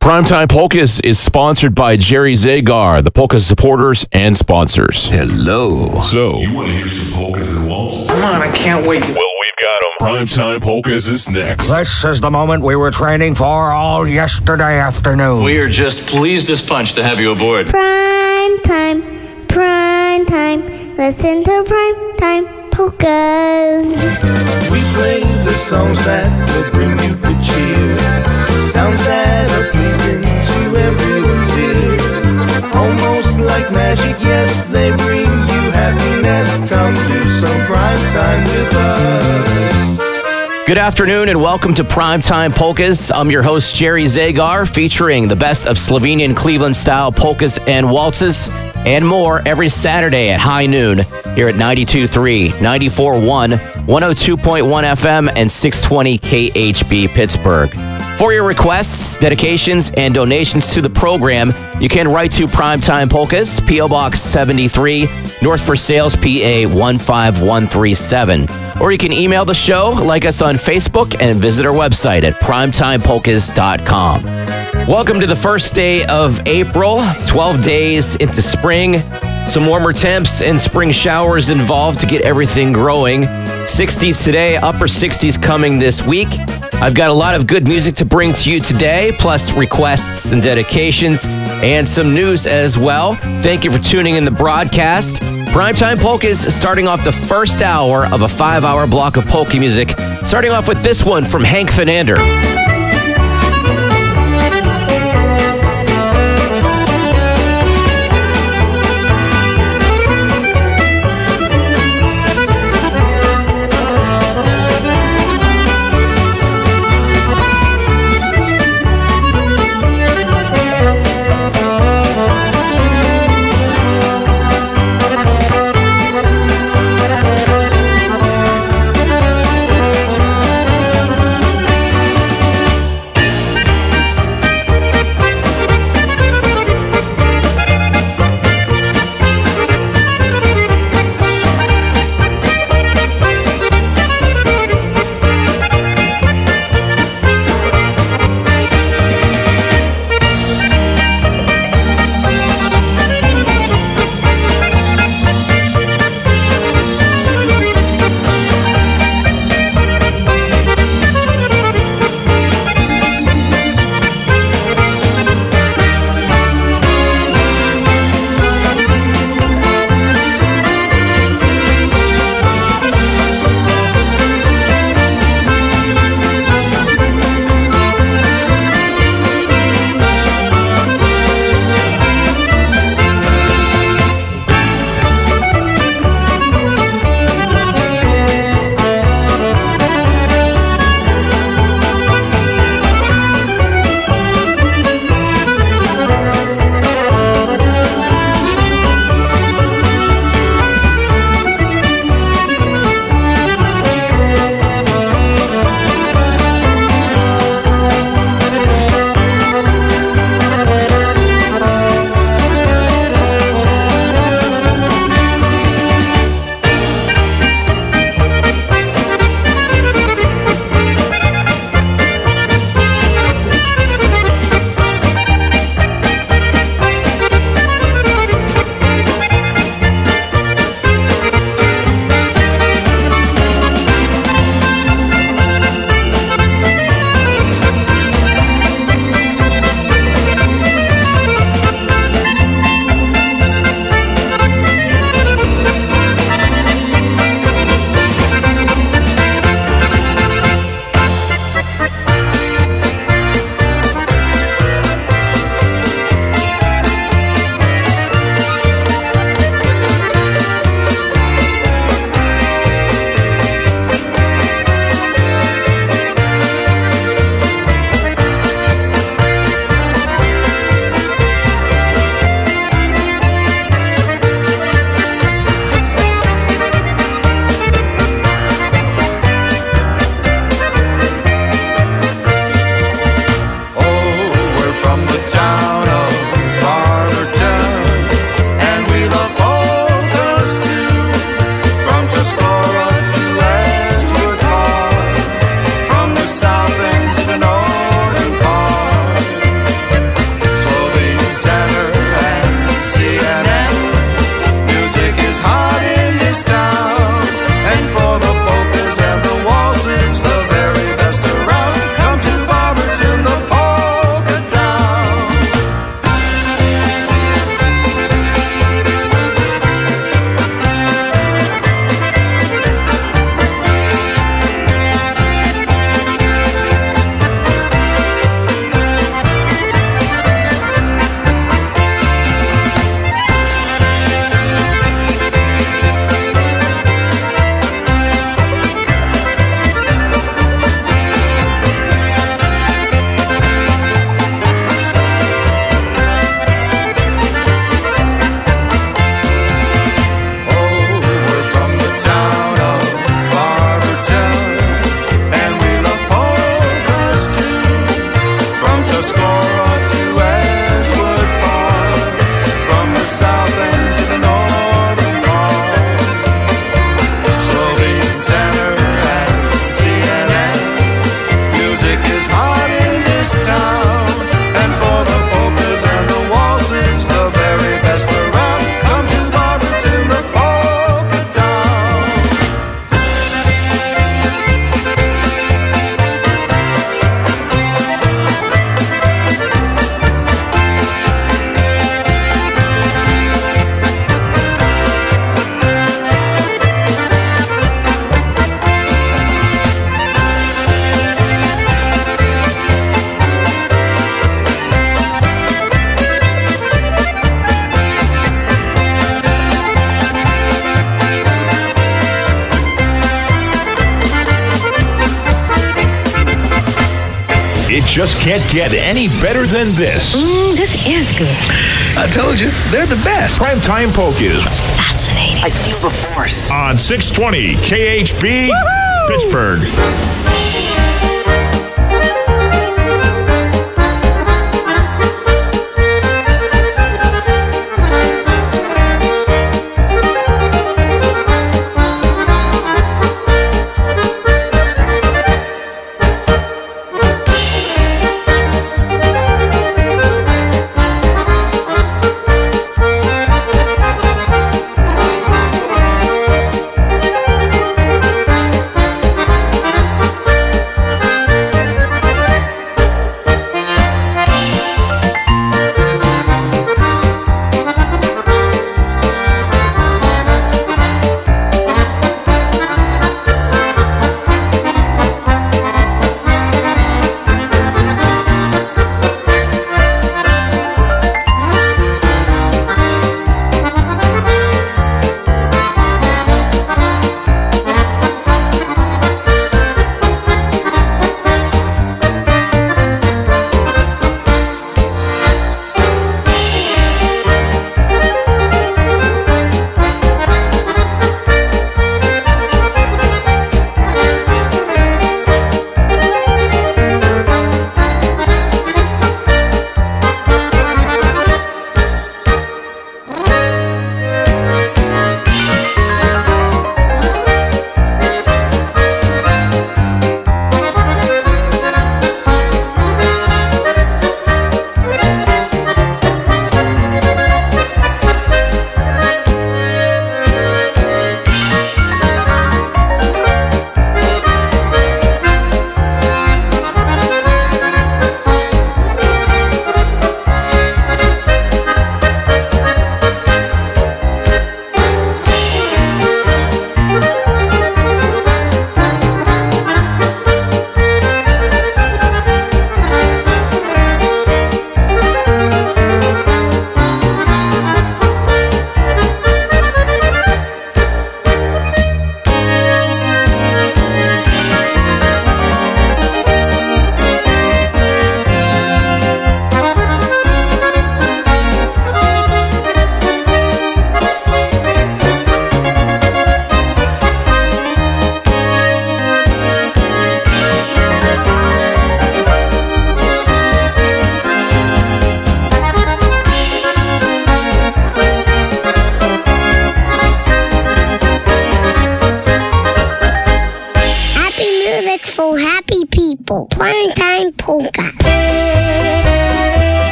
Primetime Polkas is sponsored by Jerry Zagar, the Polka supporters and sponsors. Hello. So, You want to hear some polkas and waltzes? Come on, I can't wait. Well, we've got them. Primetime Polkas is next. This is the moment we were training for all yesterday afternoon. We are just pleased as punch to have you aboard. Prime time. Listen to Prime Time Polkas. We play the songs that will bring you good cheer. Sounds that are pleasing to everyone's ear. Almost like magic, yes, they bring you happiness. Come do some prime time with us. Good afternoon and welcome to Primetime Polkas. I'm your host, Jerry Zagar, featuring the best of Slovenian Cleveland-style polkas and waltzes and more every Saturday at high noon here at 92.3, 94.1, 102.1 FM, and 620 KHB Pittsburgh. For your requests, dedications, and donations to the program, you can write to Primetime Polkas, P.O. Box 73, North Versailles, PA 15137. Or you can email the show, like us on Facebook, and visit our website at primetimepolkas.com. Welcome to the first day of April, 12 days into spring. Some warmer temps and spring showers involved to get everything growing. 60s today, upper 60s coming this week. I've got a lot of good music to bring to you today, plus requests and dedications, and some news as well. Thank you for tuning in the broadcast. Primetime Polkas is starting off the first hour of a 5-hour block of polka music, starting off with this one from Hank Fanander. just can't get any better than this. This is good. I told you, they're the best. Primetime Polkas. It's fascinating. I feel the force. On 620 KHB, Woohoo! Pittsburgh.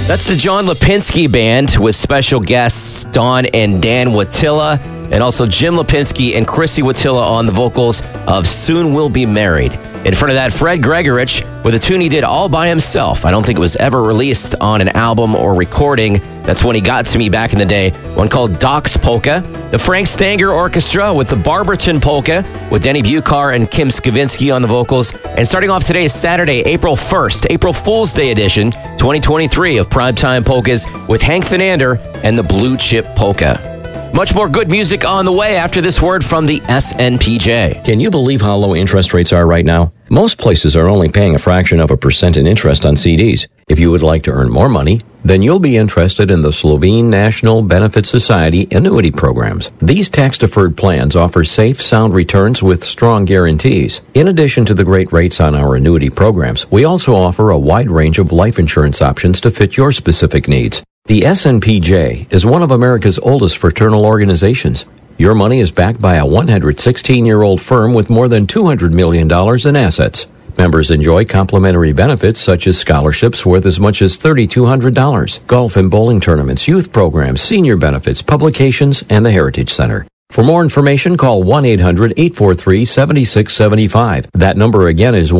That's the John Lipinski Band with special guests Don and Dan Wattila, and also Jim Lipinski and Chrissy Wattila on the vocals of Soon We'll Be Married. In front of that, Fred Gregorich with a tune he did all by himself. I don't think it was ever released on an album or recording. That's when he got to me back in the day. One called Doc's Polka. The Frank Stanger Orchestra with the Barberton Polka with Denny Bucar and Kim Skavinsky on the vocals. And starting off today's Saturday, April 1st, April Fool's Day edition, 2023 of Primetime Polkas with Hank Finander and the Blue Chip Polka. Much more good music on the way after this word from the SNPJ. Can you believe how low interest rates are right now? Most places are only paying a fraction of a percent in interest on CDs. If you would like to earn more money, then you'll be interested in the Slovene National Benefit Society annuity programs. These tax-deferred plans offer safe, sound returns with strong guarantees. In addition to the great rates on our annuity programs, we also offer a wide range of life insurance options to fit your specific needs. The SNPJ is one of America's oldest fraternal organizations. Your money is backed by a 116-year-old firm with more than $200 million in assets. Members enjoy complimentary benefits such as scholarships worth as much as $3,200, golf and bowling tournaments, youth programs, senior benefits, publications, and the Heritage Center. For more information, call 1-800-843-7675. That number again is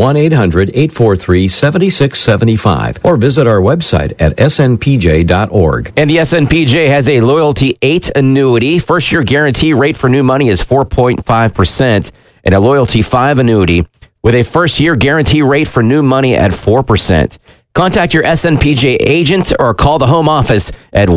1-800-843-7675. Or visit our website at snpj.org. And the SNPJ has a Loyalty 8 annuity. First-year guarantee rate for new money is 4.5%, and a Loyalty 5 annuity with a first-year guarantee rate for new money at 4%. Contact your SNPJ agent or call the home office at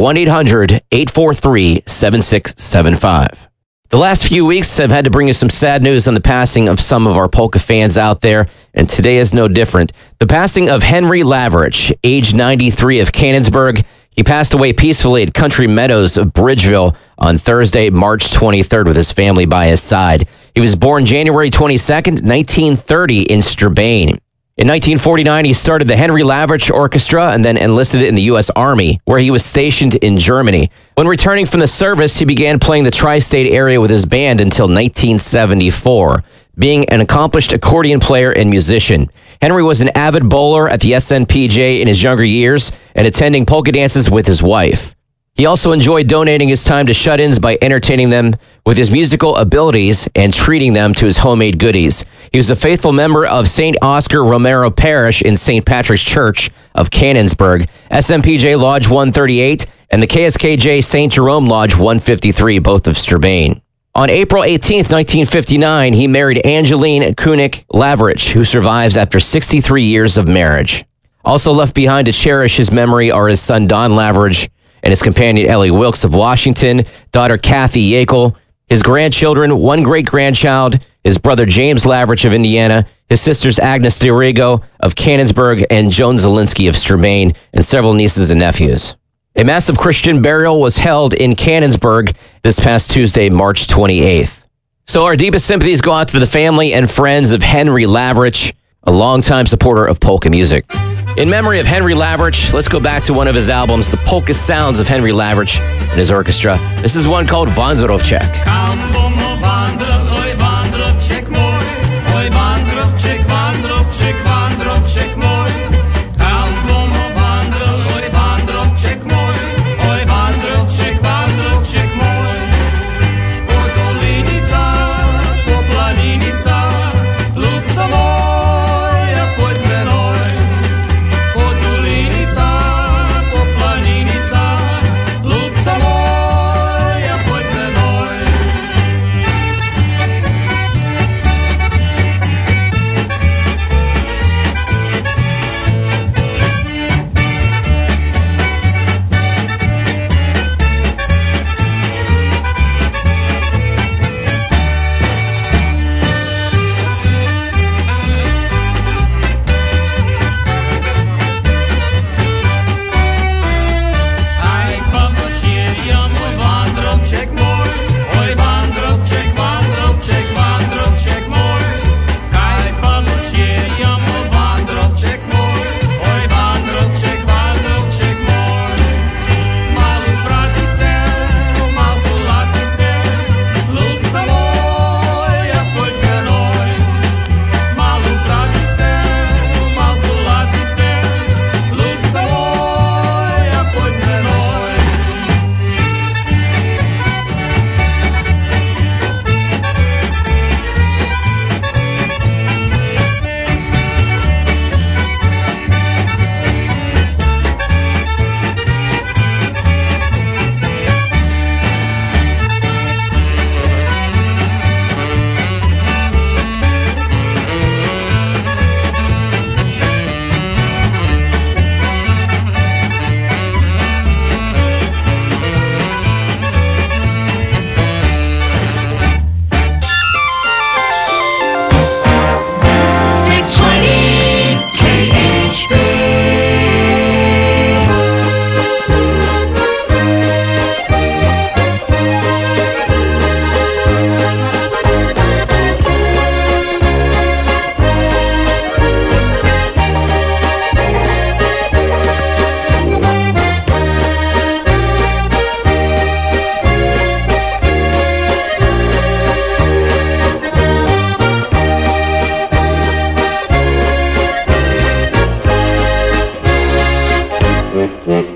1-800-843-7675. The last few weeks have had to bring us some sad news on the passing of some of our polka fans out there, and today is no different. The passing of Henry Lavrich, age 93 of Canonsburg. He passed away peacefully at Country Meadows of Bridgeville on Thursday, March 23rd with his family by his side. He was born January 22nd, 1930 in Strabane. In 1949, he started the Henry Lavrich Orchestra and then enlisted in the U.S. Army, where he was stationed in Germany. When returning from the service, he began playing the tri-state area with his band until 1974, being an accomplished accordion player and musician. Henry was an avid bowler at the SNPJ in his younger years and attending polka dances with his wife. He also enjoyed donating his time to shut-ins by entertaining them with his musical abilities and treating them to his homemade goodies. He was a faithful member of St. Oscar Romero Parish in St. Patrick's Church of Canonsburg, SNPJ Lodge 138, and the KSKJ St. Jerome Lodge 153, both of Strabane. On April 18, 1959, he married Angeline Kunik Lavrich, who survives after 63 years of marriage. Also left behind to cherish his memory are his son Don Lavrich and his companion Ellie Wilkes of Washington, daughter Kathy Yackel, his grandchildren, one great-grandchild, his brother James Lavrich of Indiana, his sisters Agnes DeRigo of Canonsburg and Joan Zielinski of Strabane, and several nieces and nephews. A massive Christian burial was held in Canonsburg this past Tuesday, March 28th. So our deepest sympathies go out to the family and friends of Henry Lavrich, a longtime supporter of polka music. In memory of Henry Lavrich, let's go back to one of his albums, The Polka Sounds of Henry Lavrich and his orchestra. This is one called Wandrowczyk.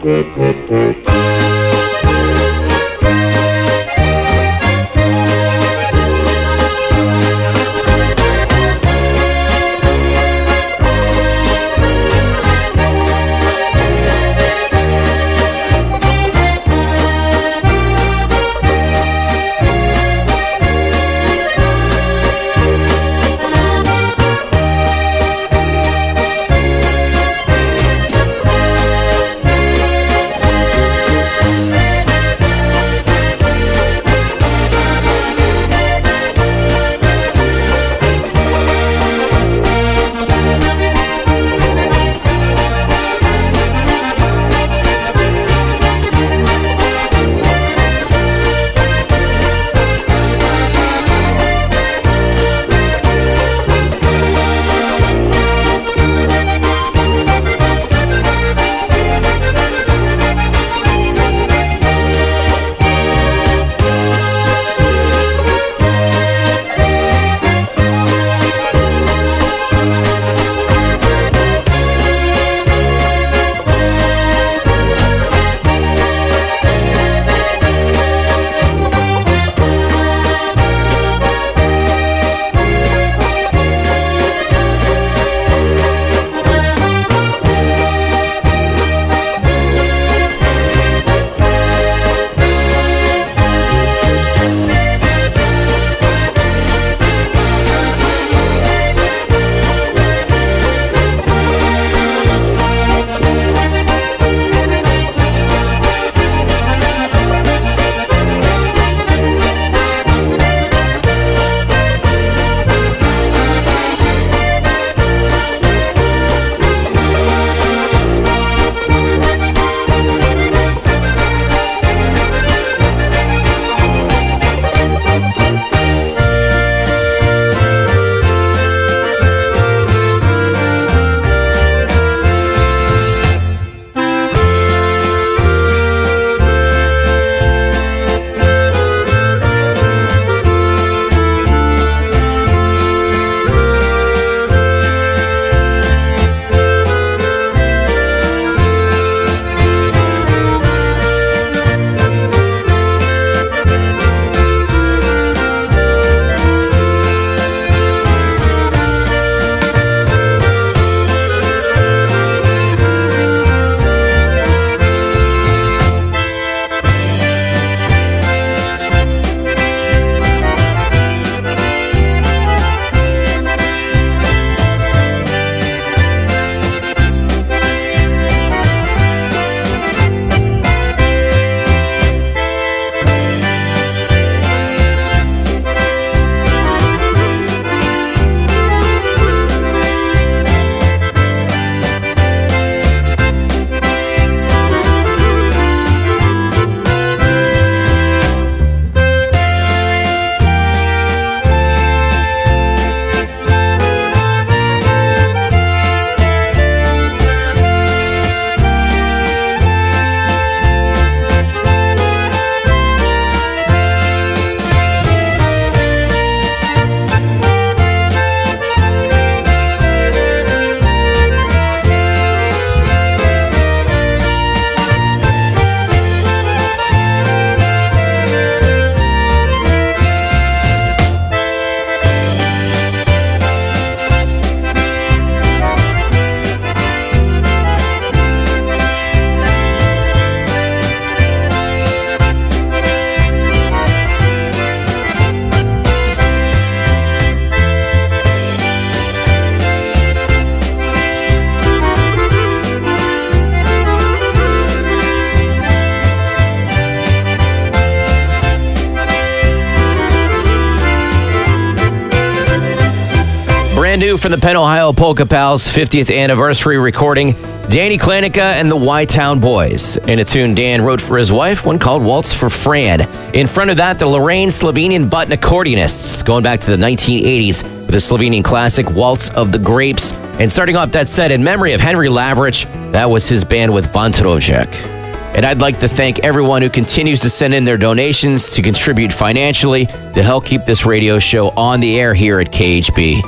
Brand new from the Penn Ohio Polka Pals 50th anniversary recording, Danny Klanica and the Y-Town Boys. In a tune Dan wrote for his wife, one called Waltz for Fran. In front of that, the Lorraine Slovenian button accordionists, going back to the 1980s with the Slovenian classic Waltz of the Grapes. And starting off that set in memory of Henry Lavrich, that was his band with Vantrojek. And I'd like to thank everyone who continues to send in their donations to contribute financially to help keep this radio show on the air here at KHB.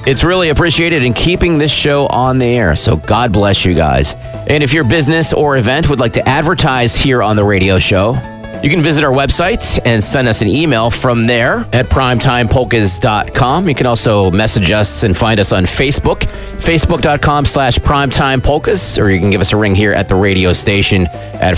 It's really appreciated in keeping this show on the air, so God bless you guys. And if your business or event would like to advertise here on the radio show, you can visit our website and send us an email from there at primetimepolkas.com. You can also message us and find us on Facebook, facebook.com/primetimepolkas, or you can give us a ring here at the radio station at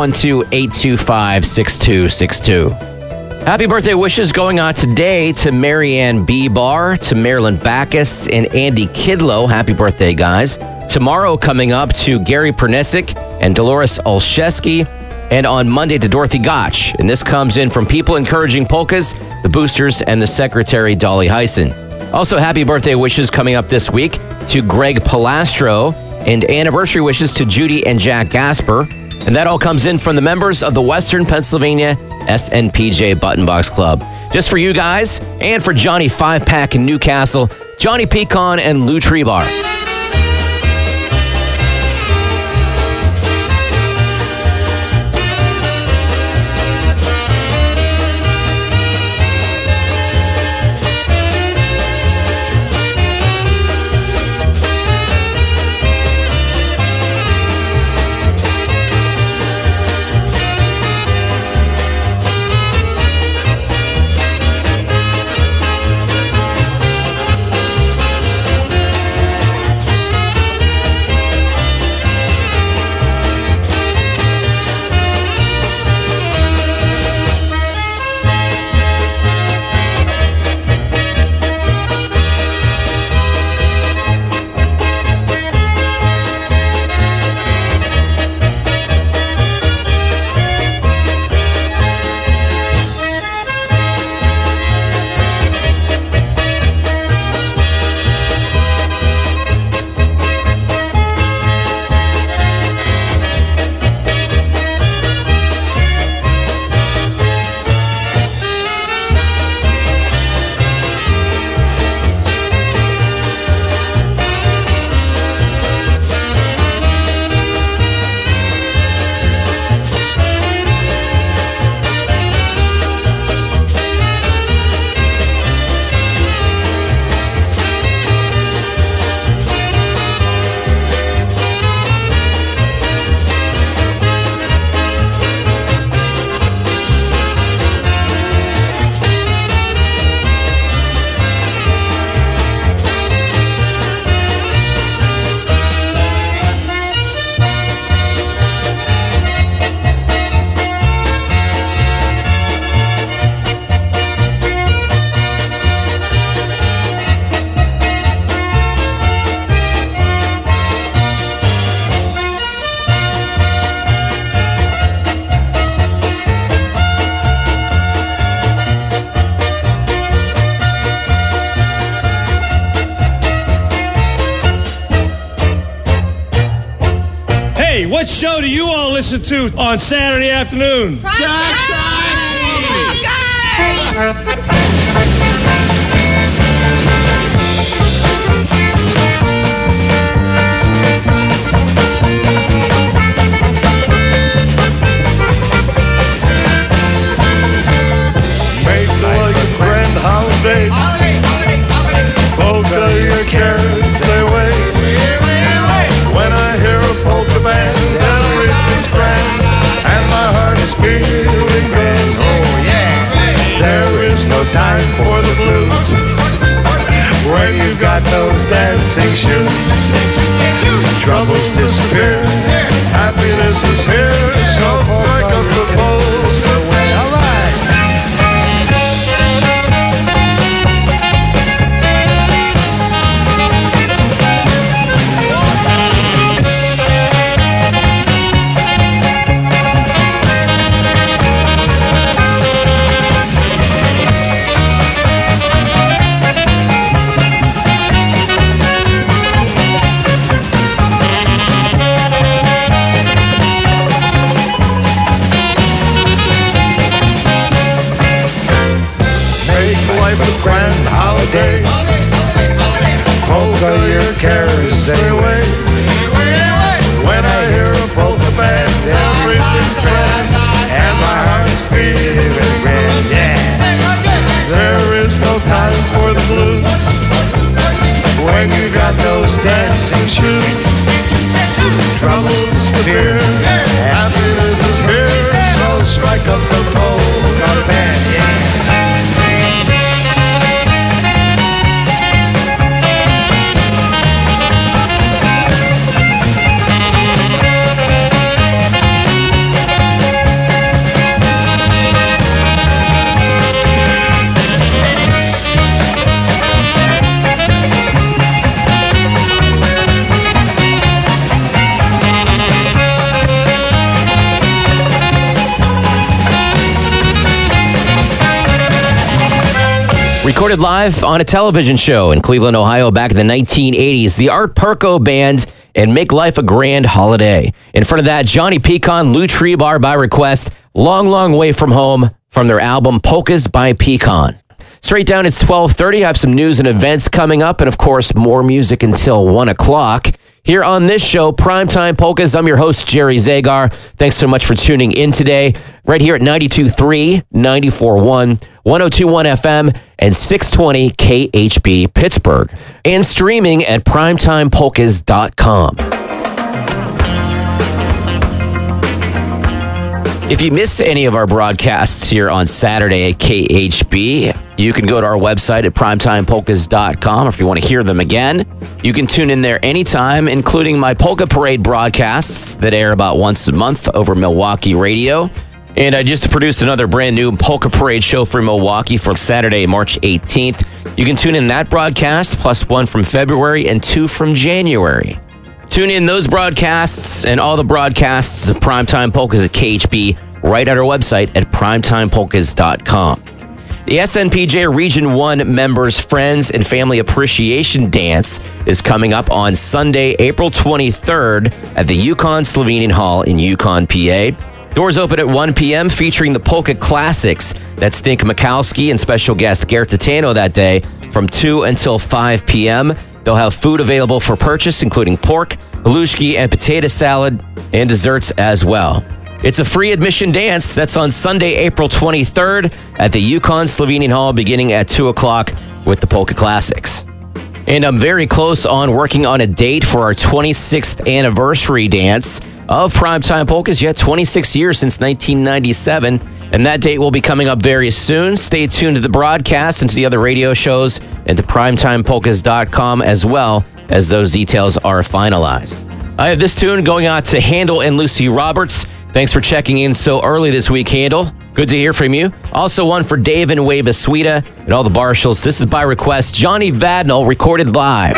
412-825-6262. Happy birthday wishes going on today to Marianne B. Barr, to Marilyn Backus, and Andy Kidlow. Happy birthday, guys. Tomorrow coming up to Gary Pernesic and Dolores Olszewski, and on Monday to Dorothy Gotch. And this comes in from People Encouraging Polkas, the Boosters, and the Secretary, Dolly Heisen. Also, happy birthday wishes coming up this week to Greg Palastro, and anniversary wishes to Judy and Jack Gasper. And that all comes in from the members of the Western Pennsylvania SNPJ Button Box Club. Just for you guys, and for Johnny 5-Pack in Newcastle, Johnny Pecan, and Lou Trebar. What show do you all listen to on Saturday afternoon? Prime Make life a grand holiday. Both of your cares away. When I hear a polka band, everything's grand, and my heart is feeling good. Oh yeah. There is no time for the blues when you got those dancing shoes. Troubles disappear, happiness is here. So strike up the polka way. All right. A grand holiday. Polka your cares away. When I hear a polka band, everything's grand, and my heart's feeling grand. Yeah. There is no time for the blues shoes. Trouble disappear, happiness is here. So strike up the polka band, yeah. Recorded live on a television show in Cleveland, Ohio back in the 1980s, the Art Perko Band and Make Life a Grand Holiday. In front of that, Johnny Pecan, Lou Trebar by request, Long, Long Way From Home from their album Polkas by Pecan. Straight down, it's 12:30. I have some news and events coming up, and of course, more music until 1 o'clock. Here on this show, Primetime Polkas, I'm your host, Jerry Zagar. Thanks so much for tuning in today, right here at 92.3, 94.1, 102.1 FM, and 620 KHB Pittsburgh, and streaming at primetimepolkas.com. If you miss any of our broadcasts here on Saturday at KHB, you can go to our website at primetimepolkas.com. If you want to hear them again, you can tune in there anytime, including my Polka Parade broadcasts that air about once a month over Milwaukee radio. And I just produced another brand new Polka Parade show for Milwaukee for Saturday, March 18th. You can tune in that broadcast, plus one from February and two from January. Tune in those broadcasts and all the broadcasts of Primetime Polkas at KHB right at our website at primetimepolkas.com. The SNPJ Region 1 Members Friends and Family Appreciation Dance is coming up on Sunday, April 23rd at the Yukon Slovenian Hall in Yukon, PA. Doors open at 1 p.m. featuring the Polka Classics. That's Stink Mikowski and special guest Gert Titano that day from 2 until 5 p.m. They'll have food available for purchase, including pork, halushki, and potato salad, and desserts as well. It's a free admission dance. That's on Sunday, April 23rd at the Yukon Slovenian Hall beginning at 2 o'clock with the Polka Classics. And I'm very close on working on a date for our 26th anniversary dance of Primetime Polkas. Yet 26 years since 1997. And that date will be coming up very soon. Stay tuned to the broadcast and to the other radio shows and to primetimepolkas.com as well as those details are finalized. I have this tune going out to Handel and Lucy Roberts. Thanks for checking in so early this week, Handel. Good to hear from you. Also one for Dave and Wave Aswita and all the Barshals. This is by request, Johnny Vadnal, recorded live.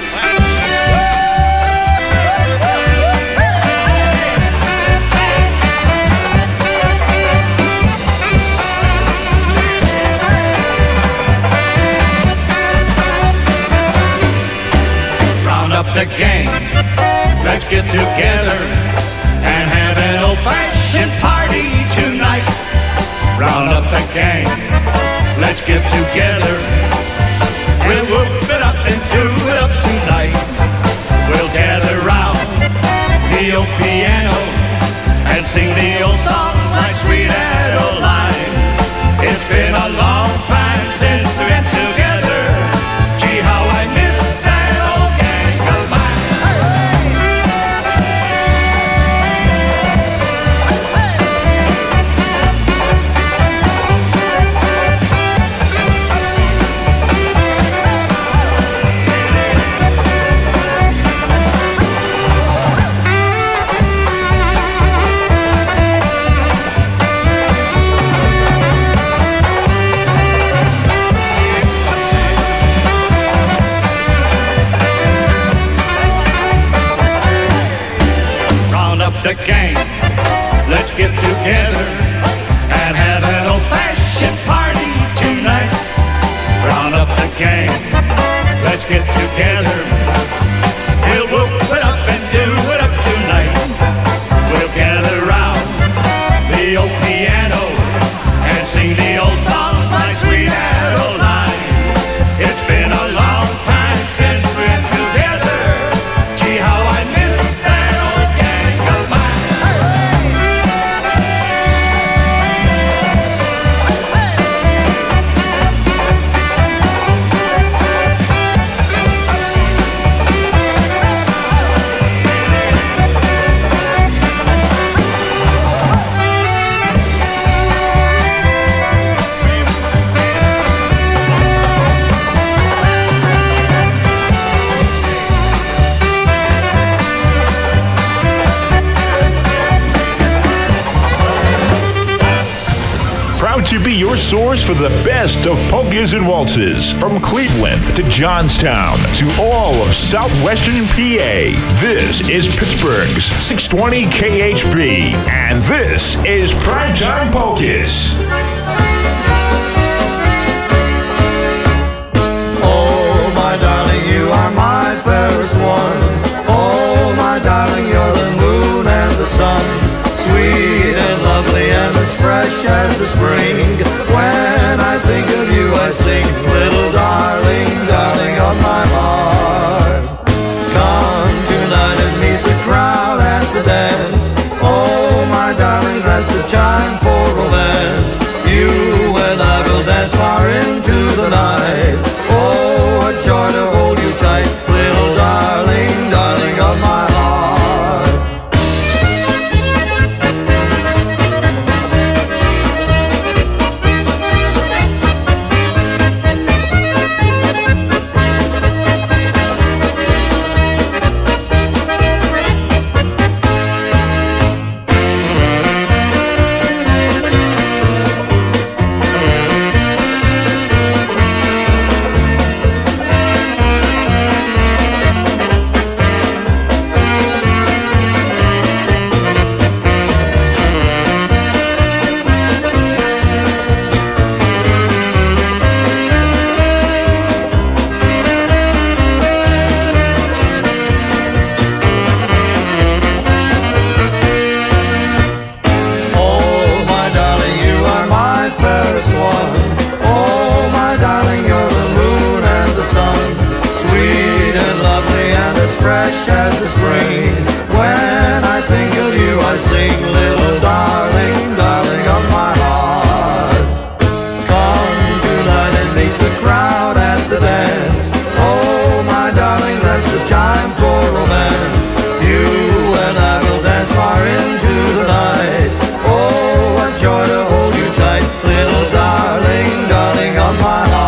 Up the gang, let's get together and have an old-fashioned party tonight. Round up the gang, let's get together. We'll whoop it up and do it up tonight. We'll gather round the old piano and sing the old songs like Sweet Adeline. It's been a long time since we've been together. Gee, how I miss that old gang of mine. The gang, let's get together and have an old-fashioned party tonight. Round up the gang, let's get together. We'll whoop it up and do it up tonight. We'll gather round the old piano and sing the old songs like Sweet Adeline. It's been a long time since we've been together. Gee, how I miss that old gang of mine. should be your source for the best of polkas and waltzes. From Cleveland to Johnstown to all of southwestern PA. This is Pittsburgh's 620 KHB. And this is Primetime Polkas. Oh, my darling, you are my fairest one. Oh, my darling, you're the moon and the sun. Sweet and lovely and as fresh as the spring. When I think of you, I sing, little darling, darling of my heart. Come tonight and meet the crowd at the dance. Oh, my darling, that's the time for romance. You and I will dance far into the night. Oh, what joy to hold you tight, little darling, darling of my heart. Fresh as the spring. When I think of you, I sing, little darling, darling of my heart. Come tonight and meet the crowd at the dance. Oh, my darling, that's the time for romance. You and I will dance far into the night. Oh, what joy to hold you tight, little darling, darling of my heart.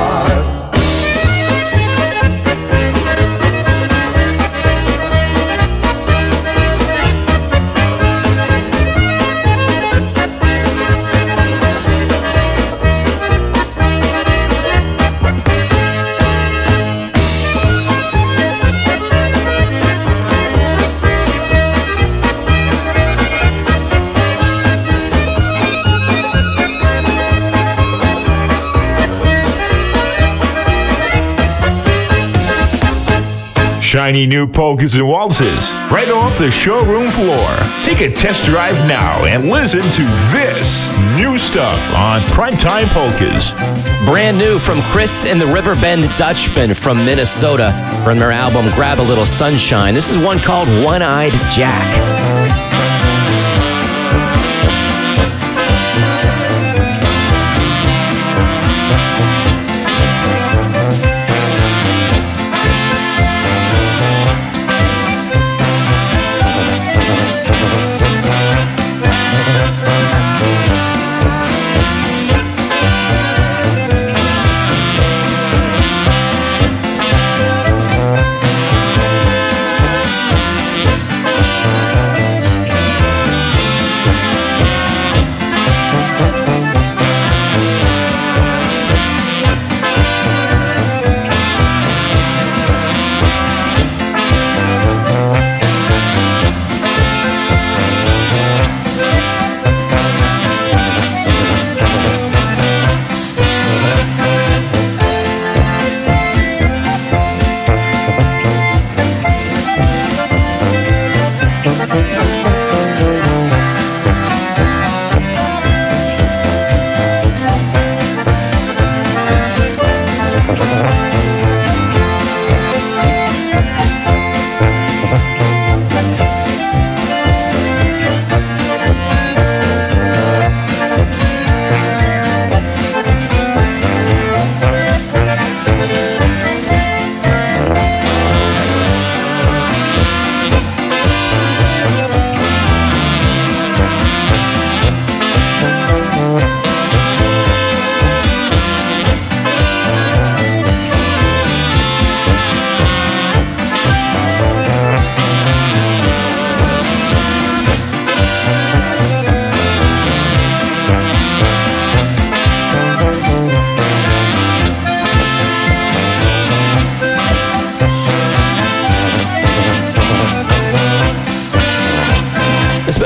Shiny new polkas and waltzes right off the showroom floor. Take a test drive now and listen to this new stuff on Primetime Polkas. Brand new from Chris and the Riverbend Dutchman from Minnesota from their album Grab a Little Sunshine. This is one called One-Eyed Jack.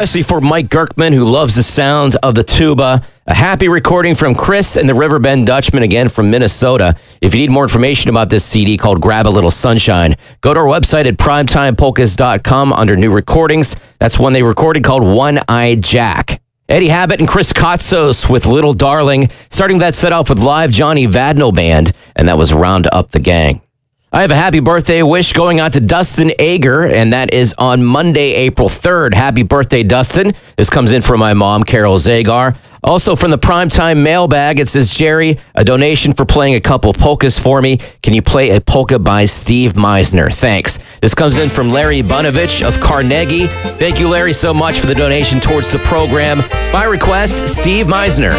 especially for Mike Gerkman, who loves the sound of the tuba. A happy recording from Chris and the Riverbend Dutchman, again from Minnesota. If you need more information about this CD called Grab a Little Sunshine, go to our website at primetimepolkas.com under new recordings. That's one they recorded called One-Eyed Jack. Eddie Habit and Chris Kotsos with Little Darling, starting that set off with live Johnny Vadno Band, and that was Round Up the Gang. I have a happy birthday wish going out to Dustin Ager, and that is on Monday, April 3rd. Happy birthday, Dustin. This comes in from my mom, Carol Zagar. Also from the Primetime mailbag, it says, Jerry, a donation for playing a couple polkas for me. Can you play a polka by Steve Meisner? Thanks. This comes in from Larry Bunovich of Carnegie. Thank you, Larry, so much for the donation towards the program. By request, Steve Meisner.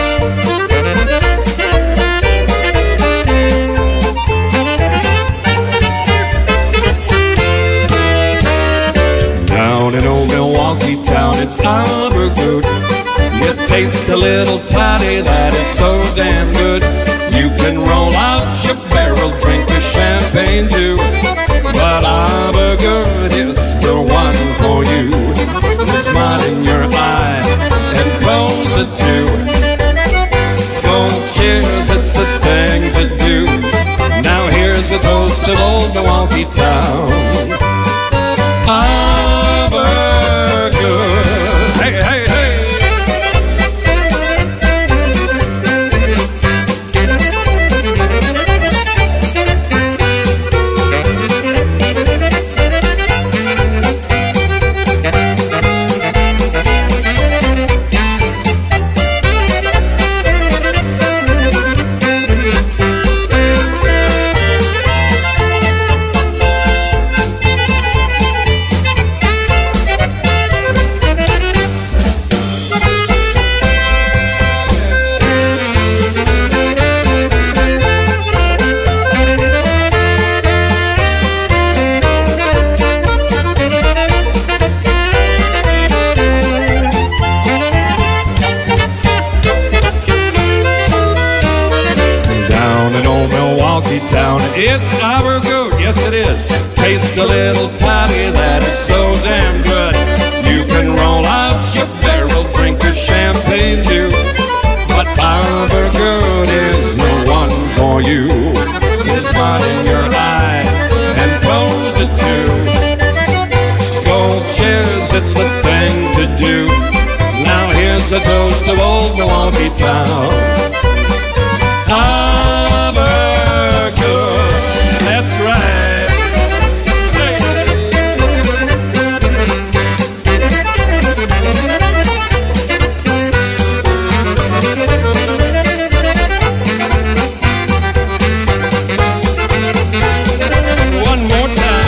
Down in old Milwaukee town, it's Abergood. You taste a little toddy that is so damn good. You can roll out your barrel, drink your champagne too. But Abergood is the one for you. The smile in your eye and close it too. So cheers, it's the thing to do. Now here's a toast of old Milwaukee town. Hey, hey, hey. Town, it's Abergood, yes it is. Taste a little toddy that is so damn good. You can roll out your barrel, drink your champagne too. But Abergood is the one for you. The smile in your eye and close it too. So cheers, it's the thing to do. Now here's a toast of old Milwaukee town. That's right. Hey. One more time.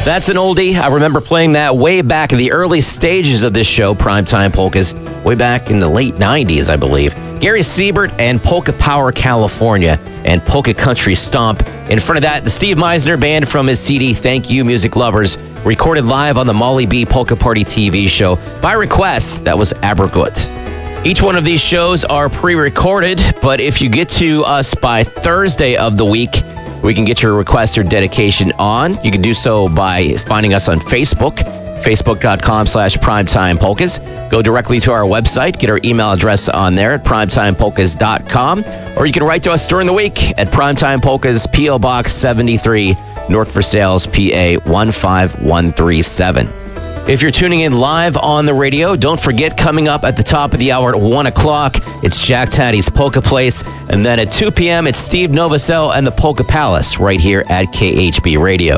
That's an oldie. I remember playing that way back in the early stages of this show, Primetime Polkas, way back in the late 90s, I believe. Gary Siebert and Polka Power California and Polka Country Stomp. In front of that, the Steve Meisner Band from his CD, Thank You, Music Lovers, recorded live on the Molly B Polka Party TV show. By request, that was Abergut. Each one of these shows are pre-recorded, but if you get to us by Thursday of the week, we can get your request or dedication on. You can do so by finding us on Facebook, facebook.com/primetimepolkas. Go directly to our website, get our email address on there at primetimepolkas.com, or you can write to us during the week at Primetime Polkas, P.O. Box 73, North Versailles, PA 15137. If you're tuning in live on the radio, don't forget, coming up at the top of the hour at 1 o'clock, it's Jack Taddy's Polka Place. And then at 2 p.m., it's Steve Novosel and the Polka Palace right here at KHB Radio.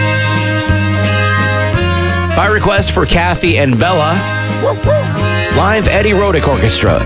By request for Kathy and Bella, live Eddie Rodick Orchestra.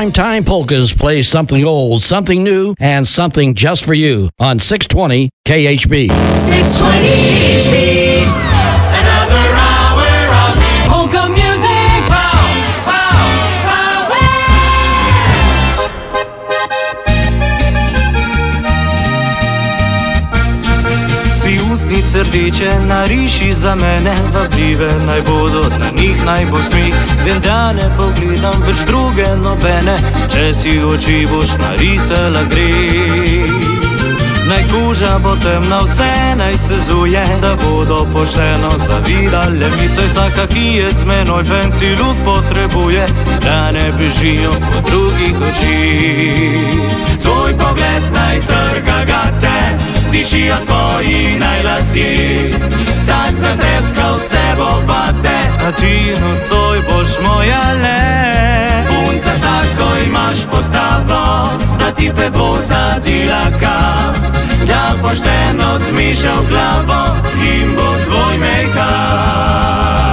Primetime Polkas plays something old, something new, and something just for you on 620 KHB. 620 KHB. Another hour of polka music. Pow, pow, pow, Si ustnice rdeče nariši za mene, vabljive naj bodo, na njih naj bo smeh. Vem, da ne pogledam več druge nobene, če si oči boš narisala greh. Naj koža bo temna, vse naj se zuje, da bodo pošteno zavidale mi. Saj vsaka, ki je z menoj fancy look potrebuje, da ne bežijo po drugih očih. Tvoj pogled naj trga gate, dišijo tvoji najlasje, vsak zatreskal se bo vate, a ti nocoj boš moja le. Punca, tako imaš postavo, da ti pe bo zadilaka, da pošteno zmišal glavo in bo tvoj mejkap.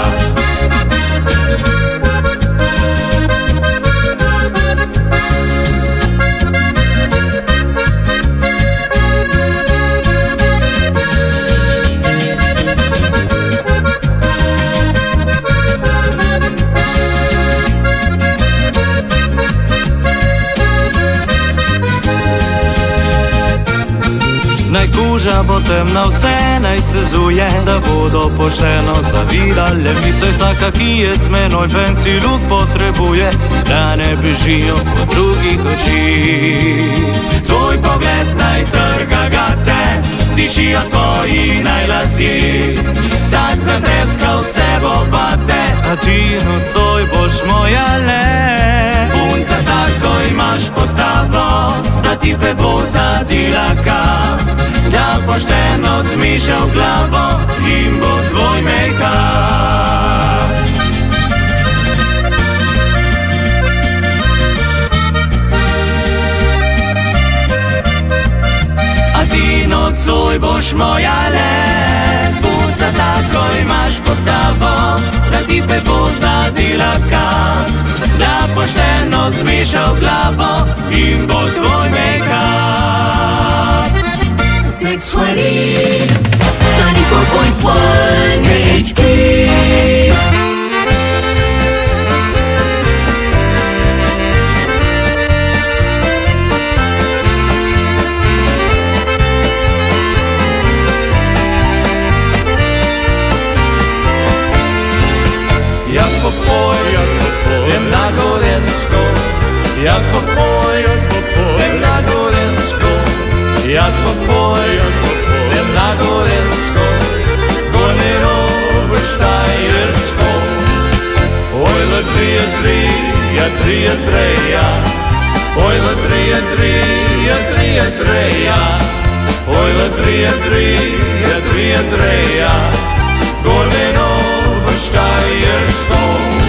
Naj koža bo temna, vse naj se zuje, da bodo pošteno zavidale mi. Saj vsaka, ki je z menoj fancy look potrebuje, da ne bežijo po drugih očih. Tvoj pogled naj trga gate, dišijo tvoji najlasje, vsak zatreskal se bo vate, a ti nocoj boš moja le. Punca, tako imaš postavo, da ti pe bo zadilaka, da pošteno zmišal glavo in bo tvoj mejkap. A ti nocoj boš moja le. Punca, tako imaš postavo, da ti pe bo zadilaka, da pošteno zmišal glavo in bo tvoj mejkap. 620 94.1 KHB. Jaz popoj, idem na Gorensko, jaz popoj, idem na Gorensko, jaz popoj, idem na Gorensko, Gornero v Štajersko. Ojla 3-3, ja 3-3, ja, ojla 3-3, ja 3-3, ja, ojla 3-3, ja 3-3, ja, Gornero v Štajersko.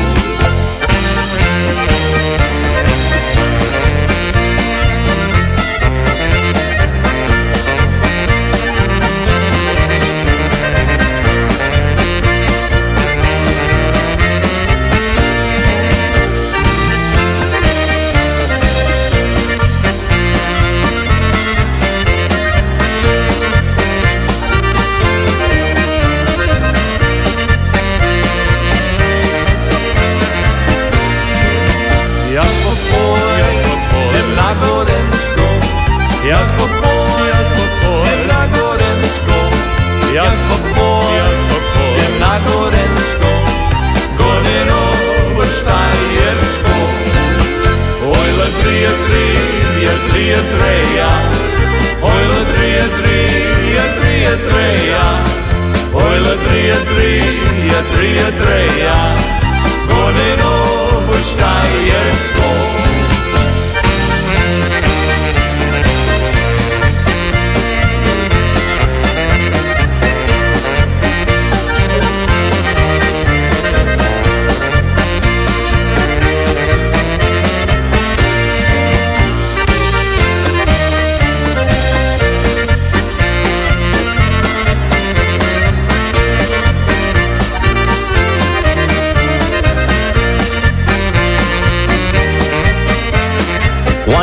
Jaz popoj, idem na Gorensko, jaz popoj, idem na Gorensko, Gornero v Štajersko. Ojla 3-3, ja 3-3, ja, ojla 3-3, ja 3-3, ja, ojla 3-3, ja 3-3, ja, Gornero v Štajersko.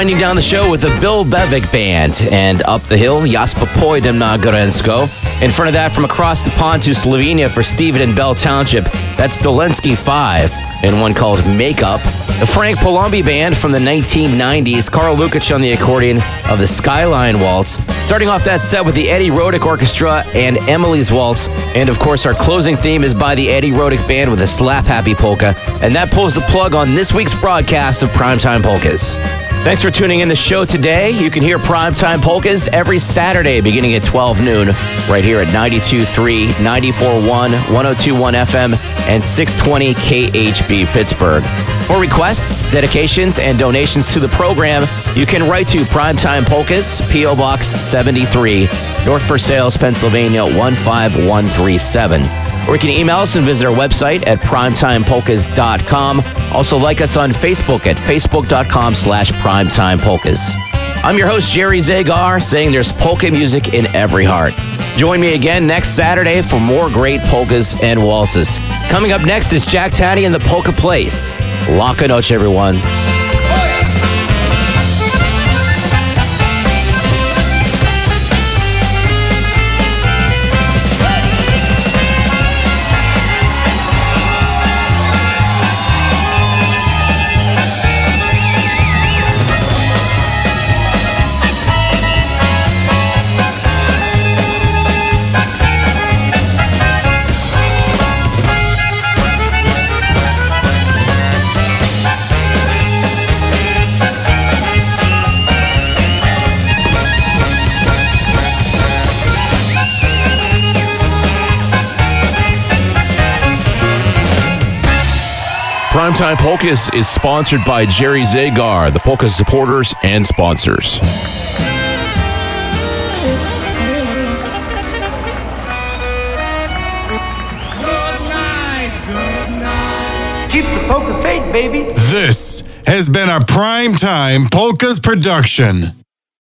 Winding down the show with the Bill Bevick Band, and Up the Hill, Jaspa Pojdem na Gorensko. In front of that, from across the pond to Slovenia for Stephen and Bell Township, that's Dolenski 5, and one called Makeup. The Frank Palombi Band from the 1990s, Karl Lukic on the accordion of the Skyline Waltz. Starting off that set with the Eddie Rodick Orchestra and Emily's Waltz. And of course, our closing theme is by the Eddie Rodick Band with a Slap Happy Polka. And that pulls the plug on this week's broadcast of Primetime Polkas. Thanks for tuning in the show today. You can hear Primetime Polkas every Saturday beginning at 12 noon right here at 92.3, 94.1, 102.1 FM, and 620 KHB Pittsburgh. For requests, dedications, and donations to the program, you can write to Primetime Polkas, P.O. Box 73, North Versailles, Pennsylvania 15137. Or you can email us and visit our website at primetimepolkas.com. Also like us on Facebook at facebook.com/primetimepolkas. I'm your host, Jerry Zagar, saying there's polka music in every heart. Join me again next Saturday for more great polkas and waltzes. Coming up next is Jack Taddy and the Polka Place. Laka noche, everyone. Primetime Polkas is sponsored by Jerry Zagar, the Polka supporters and sponsors. Keep the polka faith, baby. This has been a Primetime Polkas production.